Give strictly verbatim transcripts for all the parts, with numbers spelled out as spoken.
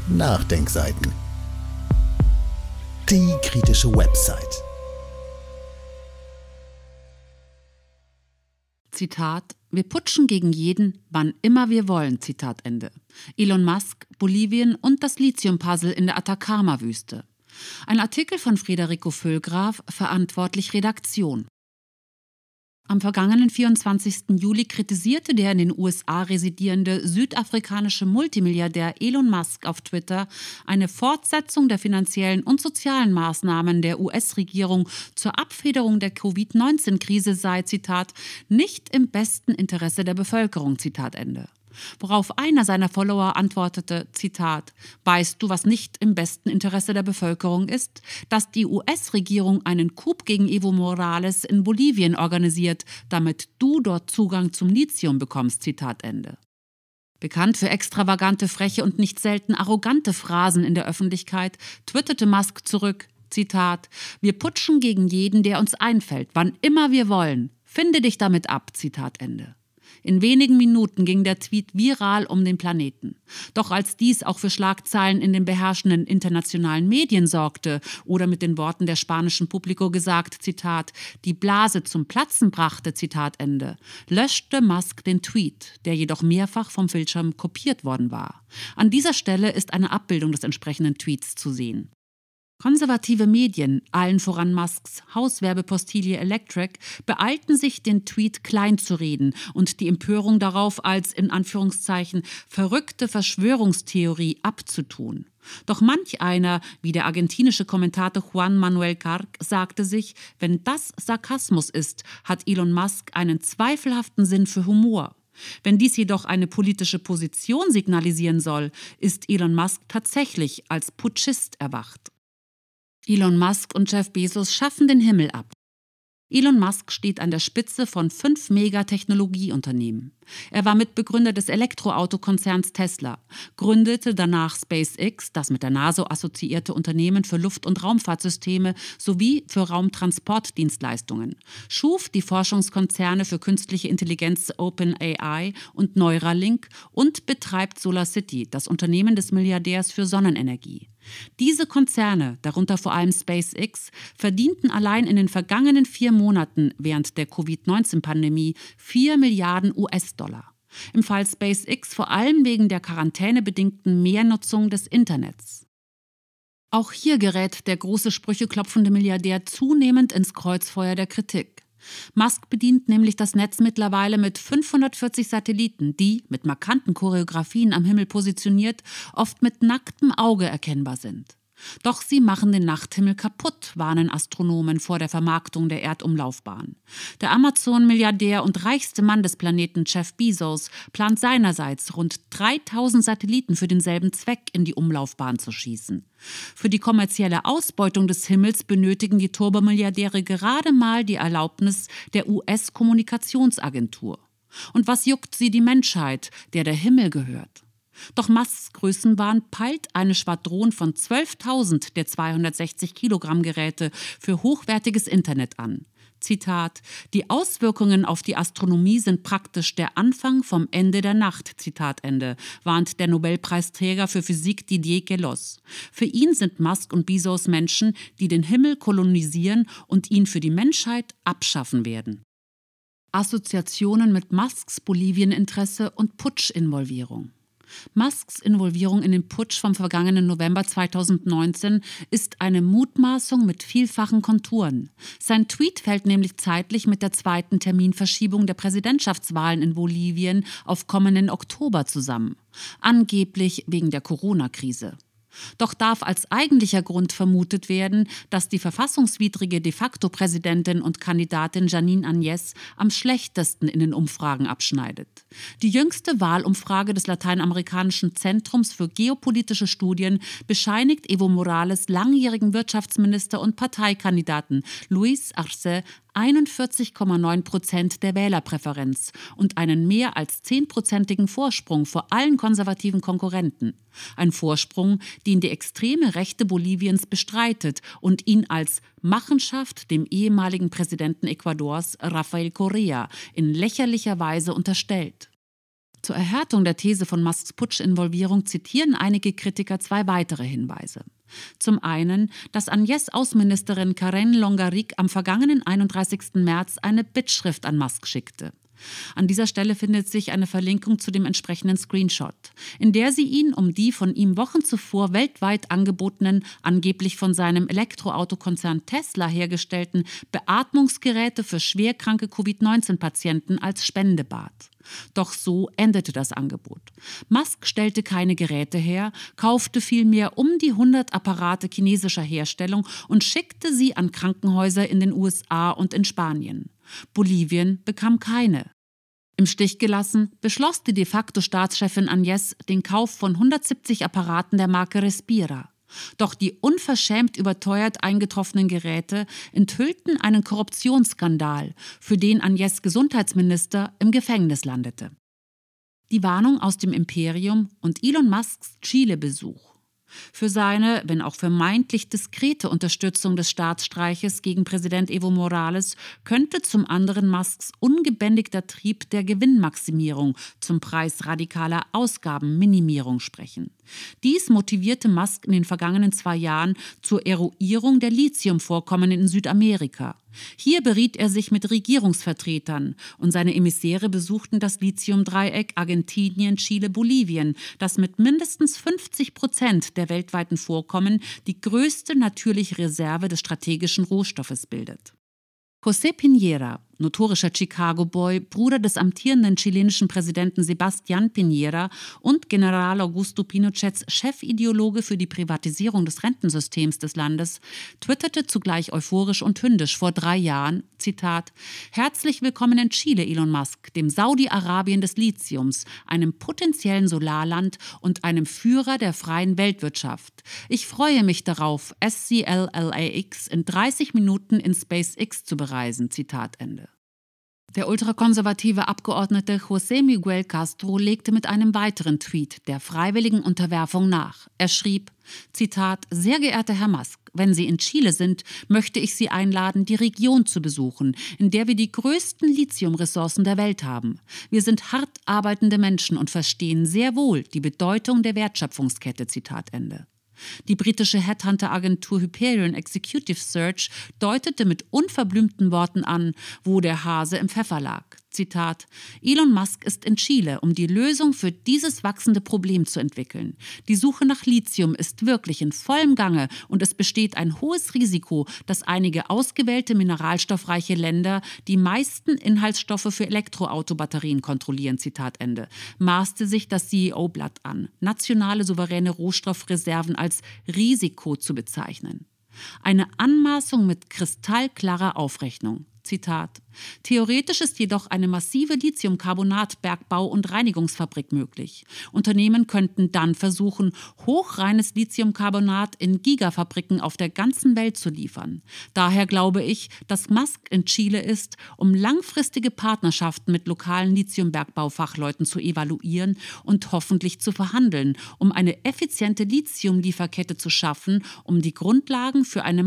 Nachdenkseiten. Die kritische Website. Zitat: Wir putschen gegen jeden, wann immer wir wollen. Zitat Ende. Elon Musk, Bolivien und das Lithium-Puzzle in der Atacama-Wüste. Ein Artikel von Federico Füllgraf, verantwortlich Redaktion. Am vergangenen vierundzwanzigsten Juli kritisierte der in den U S A residierende südafrikanische Multimilliardär Elon Musk auf Twitter, eine Fortsetzung der finanziellen und sozialen Maßnahmen der U S-Regierung zur Abfederung der Covid neunzehn Krise sei, Zitat, nicht im besten Interesse der Bevölkerung, Zitat Ende. Worauf einer seiner Follower antwortete, Zitat, weißt du, was nicht im besten Interesse der Bevölkerung ist? Dass die U S-Regierung einen Coup gegen Evo Morales in Bolivien organisiert, damit du dort Zugang zum Lithium bekommst, Zitat Ende. Bekannt für extravagante, freche und nicht selten arrogante Phrasen in der Öffentlichkeit, twitterte Musk zurück, Zitat, wir putschen gegen jeden, der uns einfällt, wann immer wir wollen. Finde dich damit ab, Zitat Ende. In wenigen Minuten ging der Tweet viral um den Planeten. Doch als dies auch für Schlagzeilen in den beherrschenden internationalen Medien sorgte oder mit den Worten der spanischen Publico gesagt, Zitat, die Blase zum Platzen brachte, Zitat Ende, löschte Musk den Tweet, der jedoch mehrfach vom Bildschirm kopiert worden war. An dieser Stelle ist eine Abbildung des entsprechenden Tweets zu sehen. Konservative Medien, allen voran Musks Hauswerbepostille Electric, beeilten sich, den Tweet kleinzureden und die Empörung darauf als in Anführungszeichen verrückte Verschwörungstheorie abzutun. Doch manch einer, wie der argentinische Kommentator Juan Manuel Carc, sagte sich, wenn das Sarkasmus ist, hat Elon Musk einen zweifelhaften Sinn für Humor. Wenn dies jedoch eine politische Position signalisieren soll, ist Elon Musk tatsächlich als Putschist erwacht. Elon Musk und Jeff Bezos schaffen den Himmel ab. Elon Musk steht an der Spitze von fünf Megatechnologieunternehmen. Er war Mitbegründer des Elektroautokonzerns Tesla, gründete danach SpaceX, das mit der NASA assoziierte Unternehmen für Luft- und Raumfahrtsysteme sowie für Raumtransportdienstleistungen, schuf die Forschungskonzerne für künstliche Intelligenz OpenAI und Neuralink und betreibt SolarCity, das Unternehmen des Milliardärs für Sonnenenergie. Diese Konzerne, darunter vor allem SpaceX, verdienten allein in den vergangenen vier Monaten während der Covid neunzehn Pandemie vier Milliarden U S-Dollar. Im Fall SpaceX vor allem wegen der quarantänebedingten Mehrnutzung des Internets. Auch hier gerät der große Sprüche klopfende Milliardär zunehmend ins Kreuzfeuer der Kritik. Musk bedient nämlich das Netz mittlerweile mit fünfhundertvierzig Satelliten, die, mit markanten Choreografien am Himmel positioniert, oft mit nacktem Auge erkennbar sind. Doch sie machen den Nachthimmel kaputt, warnen Astronomen vor der Vermarktung der Erdumlaufbahn. Der Amazon-Milliardär und reichste Mann des Planeten Jeff Bezos plant seinerseits rund dreitausend Satelliten für denselben Zweck in die Umlaufbahn zu schießen. Für die kommerzielle Ausbeutung des Himmels benötigen die Turbomilliardäre gerade mal die Erlaubnis der U S-Kommunikationsagentur. Und was juckt sie die Menschheit, der der Himmel gehört? Doch Musks Größenwahn peilt eine Schwadron von zwölftausend der zweihundertsechzig Kilogramm Geräte für hochwertiges Internet an. Zitat, die Auswirkungen auf die Astronomie sind praktisch der Anfang vom Ende der Nacht, Zitat Ende, warnt der Nobelpreisträger für Physik Didier Queloz. Für ihn sind Musk und Bezos Menschen, die den Himmel kolonisieren und ihn für die Menschheit abschaffen werden. Assoziationen mit Musks Bolivieninteresse und Putschinvolvierung. Musks Involvierung in den Putsch vom vergangenen November zweitausendneunzehn ist eine Mutmaßung mit vielfachen Konturen. Sein Tweet fällt nämlich zeitlich mit der zweiten Terminverschiebung der Präsidentschaftswahlen in Bolivien auf kommenden Oktober zusammen. Angeblich wegen der Corona-Krise. Doch darf als eigentlicher Grund vermutet werden, dass die verfassungswidrige De-facto-Präsidentin und Kandidatin Jeanine Áñez am schlechtesten in den Umfragen abschneidet. Die jüngste Wahlumfrage des Lateinamerikanischen Zentrums für geopolitische Studien bescheinigt Evo Morales langjährigen Wirtschaftsminister und Parteikandidaten Luis Arce einundvierzig Komma neun Prozent der Wählerpräferenz und einen mehr als zehnprozentigen Vorsprung vor allen konservativen Konkurrenten. Ein Vorsprung, den die extreme Rechte Boliviens bestreitet und ihn als Machenschaft dem ehemaligen Präsidenten Ecuadors Rafael Correa in lächerlicher Weise unterstellt. Zur Erhärtung der These von Musks Putsch-Involvierung zitieren einige Kritiker zwei weitere Hinweise. Zum einen, dass Agnès Außenministerin Karen Longarric am vergangenen einunddreißigsten März eine Bittschrift an Musk schickte. An dieser Stelle findet sich eine Verlinkung zu dem entsprechenden Screenshot, in der sie ihn um die von ihm Wochen zuvor weltweit angebotenen, angeblich von seinem Elektroautokonzern Tesla hergestellten Beatmungsgeräte für schwerkranke Covid neunzehn Patienten als Spende bat. Doch so endete das Angebot. Musk stellte keine Geräte her, kaufte vielmehr um die hundert Apparate chinesischer Herstellung und schickte sie an Krankenhäuser in den U S A und in Spanien. Bolivien bekam keine. Im Stich gelassen beschloss die de facto Staatschefin Agnès den Kauf von hundertsiebzig Apparaten der Marke Respira. Doch die unverschämt überteuert eingetroffenen Geräte enthüllten einen Korruptionsskandal, für den Agnès Gesundheitsminister im Gefängnis landete. Die Warnung aus dem Imperium und Elon Musks Chile-Besuch. Für seine, wenn auch vermeintlich diskrete Unterstützung des Staatsstreiches gegen Präsident Evo Morales könnte zum anderen Musks ungebändigter Trieb der Gewinnmaximierung zum Preis radikaler Ausgabenminimierung sprechen. Dies motivierte Musk in den vergangenen zwei Jahren zur Eruierung der Lithiumvorkommen in Südamerika. Hier beriet er sich mit Regierungsvertretern und seine Emissäre besuchten das Lithiumdreieck Argentinien, Chile, Bolivien, das mit mindestens fünfzig Prozent der weltweiten Vorkommen die größte natürliche Reserve des strategischen Rohstoffes bildet. José Piñera, notorischer Chicago-Boy, Bruder des amtierenden chilenischen Präsidenten Sebastián Piñera und General Augusto Pinochets Chefideologe für die Privatisierung des Rentensystems des Landes, twitterte zugleich euphorisch und hündisch vor drei Jahren, Zitat, »Herzlich willkommen in Chile, Elon Musk, dem Saudi-Arabien des Lithiums, einem potenziellen Solarland und einem Führer der freien Weltwirtschaft. Ich freue mich darauf, S C L L A X in dreißig Minuten in SpaceX zu bereisen.« Zitat Ende. Der ultrakonservative Abgeordnete José Miguel Castro legte mit einem weiteren Tweet der freiwilligen Unterwerfung nach. Er schrieb, Zitat, »Sehr geehrter Herr Musk, wenn Sie in Chile sind, möchte ich Sie einladen, die Region zu besuchen, in der wir die größten Lithiumressourcen der Welt haben. Wir sind hart arbeitende Menschen und verstehen sehr wohl die Bedeutung der Wertschöpfungskette.« Zitat Ende. Die britische Headhunter-Agentur Hyperion Executive Search deutete mit unverblümten Worten an, wo der Hase im Pfeffer lag. Zitat, Elon Musk ist in Chile, um die Lösung für dieses wachsende Problem zu entwickeln. Die Suche nach Lithium ist wirklich in vollem Gange und es besteht ein hohes Risiko, dass einige ausgewählte mineralstoffreiche Länder die meisten Inhaltsstoffe für Elektroautobatterien kontrollieren, Zitat Ende, maßte sich das C E O-Blatt an, nationale souveräne Rohstoffreserven als Risiko zu bezeichnen. Eine Anmaßung mit kristallklarer Aufrechnung. Zitat, theoretisch ist jedoch eine massive Lithiumcarbonat-Bergbau- und Reinigungsfabrik möglich. Unternehmen könnten dann versuchen, hochreines Lithiumcarbonat in Gigafabriken auf der ganzen Welt zu liefern. Daher glaube ich, dass Musk in Chile ist, um langfristige Partnerschaften mit lokalen Lithiumbergbaufachleuten zu evaluieren und hoffentlich zu verhandeln, um eine effiziente Lithiumlieferkette zu schaffen, um die Grundlagen für eine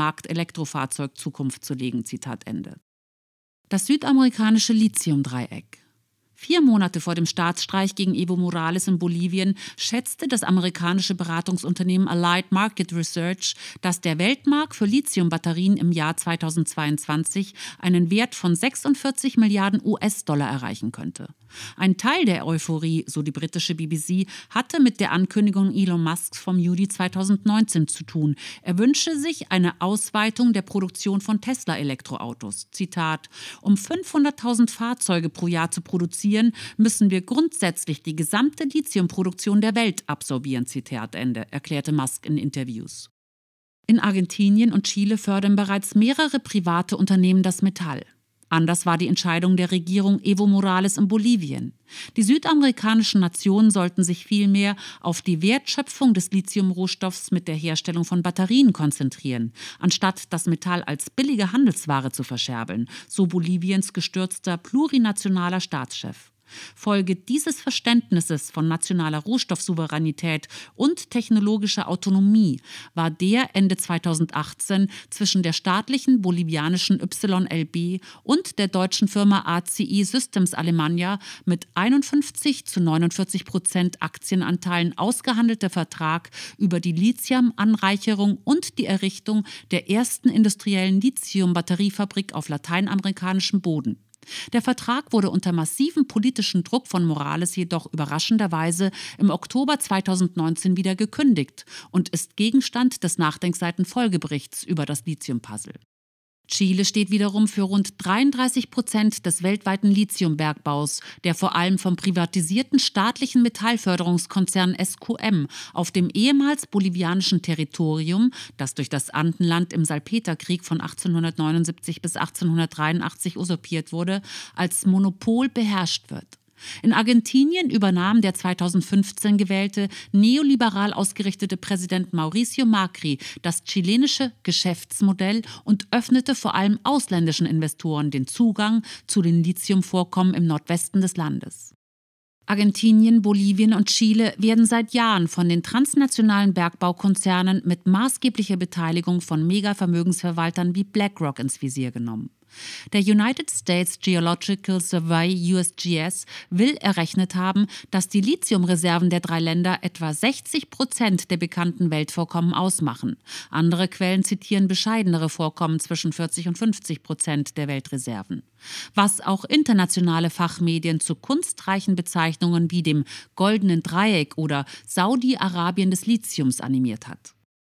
Massenmarkt-Elektrofahrzeug-Zukunft zu legen. Zitat Ende. Das südamerikanische Lithiumdreieck. Vier Monate vor dem Staatsstreich gegen Evo Morales in Bolivien schätzte das amerikanische Beratungsunternehmen Allied Market Research, dass der Weltmarkt für Lithiumbatterien im Jahr zweitausendzweiundzwanzig einen Wert von sechsundvierzig Milliarden U S-Dollar erreichen könnte. Ein Teil der Euphorie, so die britische B B C, hatte mit der Ankündigung Elon Musks vom Juli zweitausendneunzehn zu tun. Er wünsche sich eine Ausweitung der Produktion von Tesla-Elektroautos. Zitat, um fünfhunderttausend Fahrzeuge pro Jahr zu produzieren, müssen wir grundsätzlich die gesamte Lithiumproduktion der Welt absorbieren. Zitat Ende, erklärte Musk in Interviews. In Argentinien und Chile fördern bereits mehrere private Unternehmen das Metall. Anders war die Entscheidung der Regierung Evo Morales in Bolivien. Die südamerikanischen Nationen sollten sich vielmehr auf die Wertschöpfung des Lithiumrohstoffs mit der Herstellung von Batterien konzentrieren, anstatt das Metall als billige Handelsware zu verscherbeln, so Boliviens gestürzter plurinationaler Staatschef. Folge dieses Verständnisses von nationaler Rohstoffsouveränität und technologischer Autonomie war der Ende zweitausendachtzehn zwischen der staatlichen bolivianischen Y L B und der deutschen Firma A C I Systems Alemannia mit einundfünfzig zu neunundvierzig Prozent Aktienanteilen ausgehandelte Vertrag über die Lithium-Anreicherung und die Errichtung der ersten industriellen Lithium-Batteriefabrik auf lateinamerikanischem Boden. Der Vertrag wurde unter massivem politischen Druck von Morales jedoch überraschenderweise im Oktober zweitausendneunzehn wieder gekündigt und ist Gegenstand des Nachdenkseiten-Folgeberichts über das Lithium-Puzzle. Chile steht wiederum für rund dreiunddreißig Prozent des weltweiten Lithiumbergbaus, der vor allem vom privatisierten staatlichen Metallförderungskonzern S Q M auf dem ehemals bolivianischen Territorium, das durch das Andenland im Salpeterkrieg von achtzehnhundertneunundsiebzig bis achtzehnhundertdreiundachtzig usurpiert wurde, als Monopol beherrscht wird. In Argentinien übernahm der zweitausendfünfzehn gewählte, neoliberal ausgerichtete Präsident Mauricio Macri das chilenische Geschäftsmodell und öffnete vor allem ausländischen Investoren den Zugang zu den Lithiumvorkommen im Nordwesten des Landes. Argentinien, Bolivien und Chile werden seit Jahren von den transnationalen Bergbaukonzernen mit maßgeblicher Beteiligung von Megavermögensverwaltern wie BlackRock ins Visier genommen. Der United States Geological Survey U S G S will errechnet haben, dass die Lithiumreserven der drei Länder etwa sechzig Prozent der bekannten Weltvorkommen ausmachen. Andere Quellen zitieren bescheidenere Vorkommen zwischen vierzig und fünfzig Prozent der Weltreserven. Was auch internationale Fachmedien zu kunstreichen Bezeichnungen wie dem Goldenen Dreieck oder Saudi-Arabien des Lithiums animiert hat.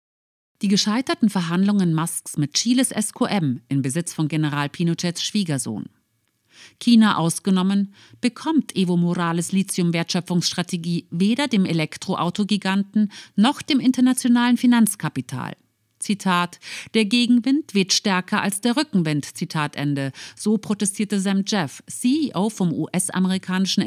Die gescheiterten Verhandlungen Musks mit Chiles S Q M in Besitz von General Pinochets Schwiegersohn. China ausgenommen, bekommt Evo Morales' Lithium-Wertschöpfungsstrategie weder dem Elektroautogiganten noch dem internationalen Finanzkapital. Zitat: Der Gegenwind weht stärker als der Rückenwind, Zitat Ende. So protestierte Sam Jeff, C E O vom U S-amerikanischen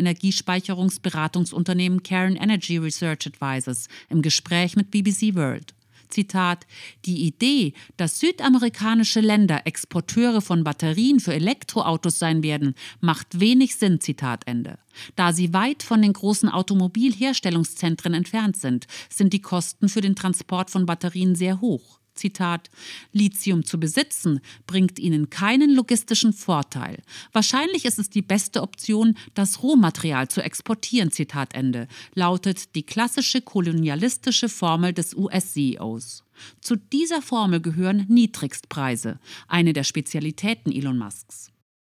Energiespeicherungsberatungsunternehmen Cairn Energy Research Advisors, im Gespräch mit B B C World. Zitat: Die Idee, dass südamerikanische Länder Exporteure von Batterien für Elektroautos sein werden, macht wenig Sinn, Zitat Ende. Da sie weit von den großen Automobilherstellungszentren entfernt sind, sind die Kosten für den Transport von Batterien sehr hoch. Zitat: Lithium zu besitzen, bringt ihnen keinen logistischen Vorteil. Wahrscheinlich ist es die beste Option, das Rohmaterial zu exportieren, Zitat Ende, lautet die klassische kolonialistische Formel des U S-C E Os. Zu dieser Formel gehören Niedrigstpreise, eine der Spezialitäten Elon Musks.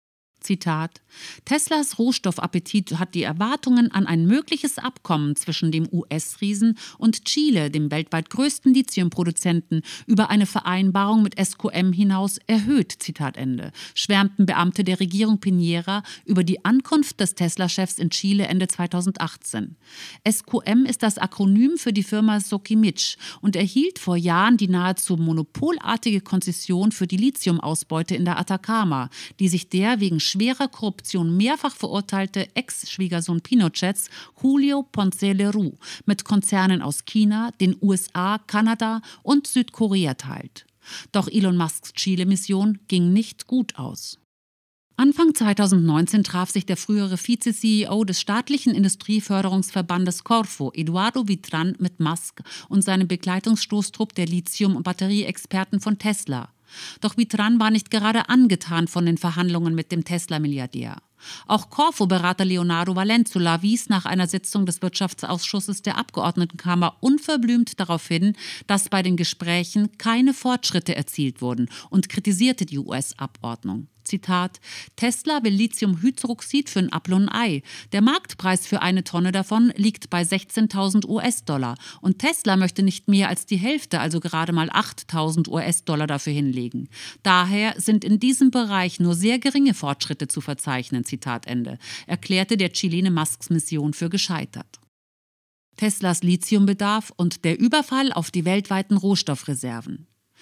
Zitat: Teslas Rohstoffappetit hat die Erwartungen an ein mögliches Abkommen zwischen dem U S-Riesen und Chile, dem weltweit größten Lithiumproduzenten, über eine Vereinbarung mit S Q M hinaus erhöht, Zitat Ende, schwärmten Beamte der Regierung Piñera über die Ankunft des Tesla-Chefs in Chile Ende zweitausendachtzehn. S Q M ist das Akronym für die Firma Soquimich und erhielt vor Jahren die nahezu monopolartige Konzession für die Lithiumausbeute in der Atacama, die sich der wegen schwerer Korruption mehrfach verurteilte Ex-Schwiegersohn Pinochets, Julio Ponce Lerou, mit Konzernen aus China, den U S A, Kanada und Südkorea teilt. Doch Elon Musks Chile-Mission ging nicht gut aus. Anfang zweitausendneunzehn traf sich der frühere Vize-C E O des staatlichen Industrieförderungsverbandes Corfo, Eduardo Vitran, mit Musk und seinem Begleitungsstoßtrupp der Lithium- und Batterieexperten von Tesla. Doch Vitran war nicht gerade angetan von den Verhandlungen mit dem Tesla-Milliardär. Auch Corfo-Berater Leonardo Valenzuela wies nach einer Sitzung des Wirtschaftsausschusses der Abgeordnetenkammer unverblümt darauf hin, dass bei den Gesprächen keine Fortschritte erzielt wurden und kritisierte die U S-Abordnung. Zitat: Tesla will Lithiumhydroxid für ein Apfel und ein Ei. Der Marktpreis für eine Tonne davon liegt bei sechzehntausend U S-Dollar und Tesla möchte nicht mehr als die Hälfte, also gerade mal achttausend U S-Dollar dafür hinlegen. Daher sind in diesem Bereich nur sehr geringe Fortschritte zu verzeichnen, Zitat Ende, erklärte der Chilene Musks Mission für gescheitert. Teslas Lithiumbedarf und der Überfall auf die weltweiten Rohstoffreserven.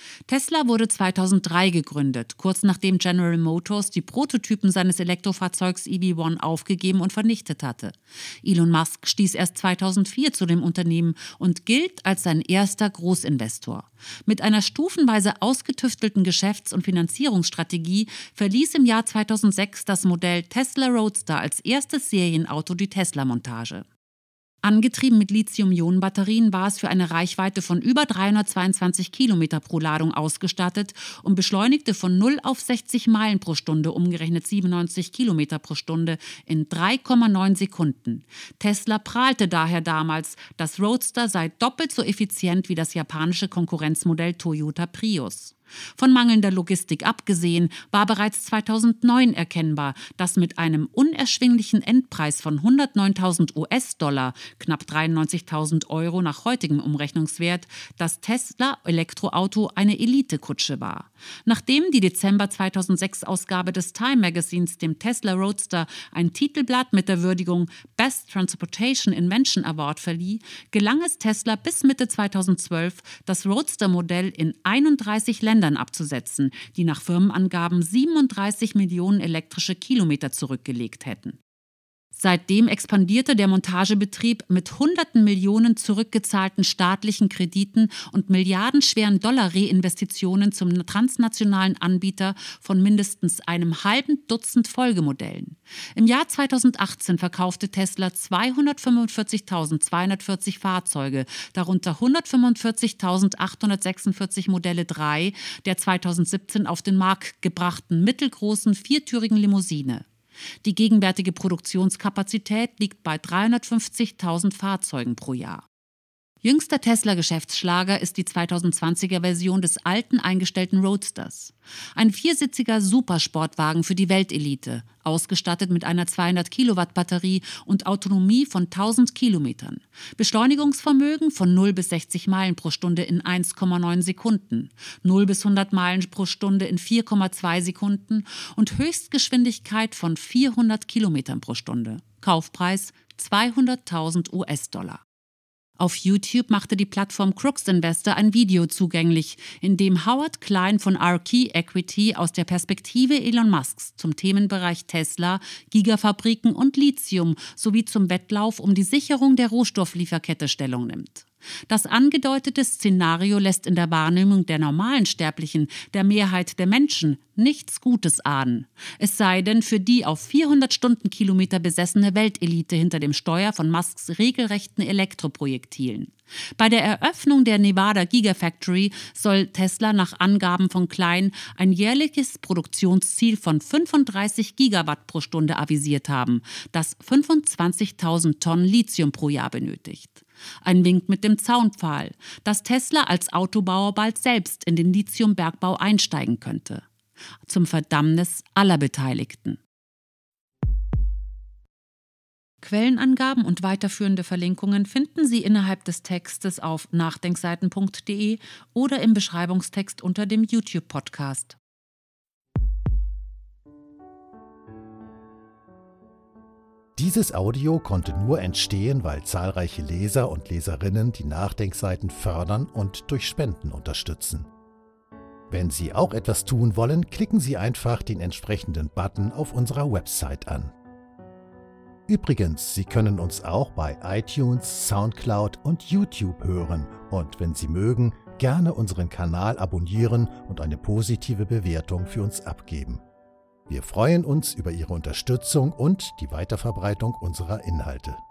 Tesla wurde zweitausenddrei gegründet, kurz nachdem General Motors die Prototypen seines Elektrofahrzeugs E V eins aufgegeben und vernichtet hatte. Elon Musk stieß erst zweitausendvier zu dem Unternehmen und gilt als sein erster Großinvestor. Mit einer stufenweise ausgetüftelten Geschäfts- und Finanzierungsstrategie verließ im Jahr zweitausendsechs das Modell Tesla Roadster als erstes Serienauto die Tesla-Montage. Angetrieben mit Lithium-Ionen-Batterien war es für eine Reichweite von über dreihundertzweiundzwanzig Kilometer pro Ladung ausgestattet und beschleunigte von null auf sechzig Meilen pro Stunde, umgerechnet siebenundneunzig Kilometer pro Stunde, in drei Komma neun Sekunden. Tesla prahlte daher damals, das Roadster sei doppelt so effizient wie das japanische Konkurrenzmodell Toyota Prius. Von mangelnder Logistik abgesehen, war bereits zweitausendneun erkennbar, dass mit einem unerschwinglichen Endpreis von hundertneuntausend US-Dollar, knapp dreiundneunzigtausend Euro nach heutigem Umrechnungswert, das Tesla-Elektroauto eine Elite-Kutsche war. Nachdem die Dezember zweitausendsechs-Ausgabe des Time Magazins dem Tesla Roadster ein Titelblatt mit der Würdigung Best Transportation Invention Award verlieh, gelang es Tesla bis Mitte zweitausendzwölf, das Roadster-Modell in einunddreißig Ländern abzusetzen, die nach Firmenangaben siebenunddreißig Millionen elektrische Kilometer zurückgelegt hätten. Seitdem expandierte der Montagebetrieb mit hunderten Millionen zurückgezahlten staatlichen Krediten und milliardenschweren Dollar-Reinvestitionen zum transnationalen Anbieter von mindestens einem halben Dutzend Folgemodellen. Im Jahr zweitausendachtzehn verkaufte Tesla zweihundertfünfundvierzigtausendzweihundertvierzig Fahrzeuge, darunter hundertfünfundvierzigtausendachthundertsechsundvierzig Modelle drei der zweitausendsiebzehn auf den Markt gebrachten mittelgroßen viertürigen Limousine. Die gegenwärtige Produktionskapazität liegt bei dreihundertfünfzigtausend Fahrzeugen pro Jahr. Jüngster Tesla-Geschäftsschlager ist die zweitausendzwanziger Version des alten eingestellten Roadsters. Ein viersitziger Supersportwagen für die Weltelite, ausgestattet mit einer zweihundert Kilowatt Batterie und Autonomie von tausend Kilometern. Beschleunigungsvermögen von null bis sechzig Meilen pro Stunde in eins Komma neun Sekunden, null bis hundert Meilen pro Stunde in vier Komma zwei Sekunden und Höchstgeschwindigkeit von vierhundert Kilometern pro Stunde. Kaufpreis zweihunderttausend US-Dollar. Auf YouTube machte die Plattform Crooks Investor ein Video zugänglich, in dem Howard Klein von Arkey Equity aus der Perspektive Elon Musks zum Themenbereich Tesla, Gigafabriken und Lithium sowie zum Wettlauf um die Sicherung der Rohstofflieferkette Stellung nimmt. Das angedeutete Szenario lässt in der Wahrnehmung der normalen Sterblichen, der Mehrheit der Menschen, nichts Gutes ahnen. Es sei denn für die auf vierhundert Stundenkilometer besessene Weltelite hinter dem Steuer von Musks regelrechten Elektroprojektilen. Bei der Eröffnung der Nevada Gigafactory soll Tesla nach Angaben von Klein ein jährliches Produktionsziel von fünfunddreißig Gigawatt pro Stunde avisiert haben, das fünfundzwanzigtausend Tonnen Lithium pro Jahr benötigt. Ein Wink mit dem Zaunpfahl, dass Tesla als Autobauer bald selbst in den Lithiumbergbau einsteigen könnte. Zum Verdammnis aller Beteiligten. Quellenangaben und weiterführende Verlinkungen finden Sie innerhalb des Textes auf nachdenkseiten punkt de oder im Beschreibungstext unter dem YouTube-Podcast. Dieses Audio konnte nur entstehen, weil zahlreiche Leser und Leserinnen die Nachdenkseiten fördern und durch Spenden unterstützen. Wenn Sie auch etwas tun wollen, klicken Sie einfach den entsprechenden Button auf unserer Website an. Übrigens, Sie können uns auch bei iTunes, Soundcloud und YouTube hören und wenn Sie mögen, gerne unseren Kanal abonnieren und eine positive Bewertung für uns abgeben. Wir freuen uns über Ihre Unterstützung und die Weiterverbreitung unserer Inhalte.